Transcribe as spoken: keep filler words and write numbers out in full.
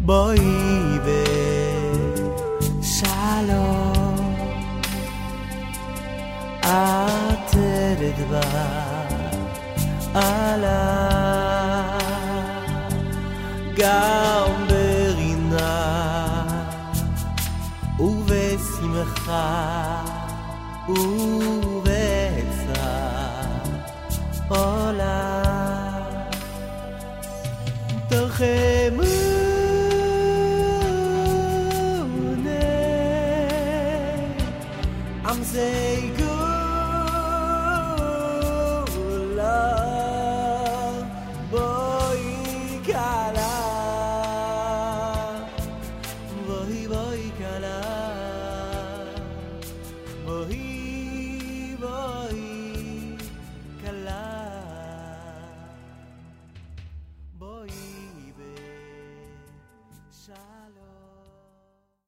בואי בשלום את תדבר עליי גם ברינה ובשמחה ובצער עולם תרחמו I'm say good love boy kala boy boy kala boy boy kala boy be shalom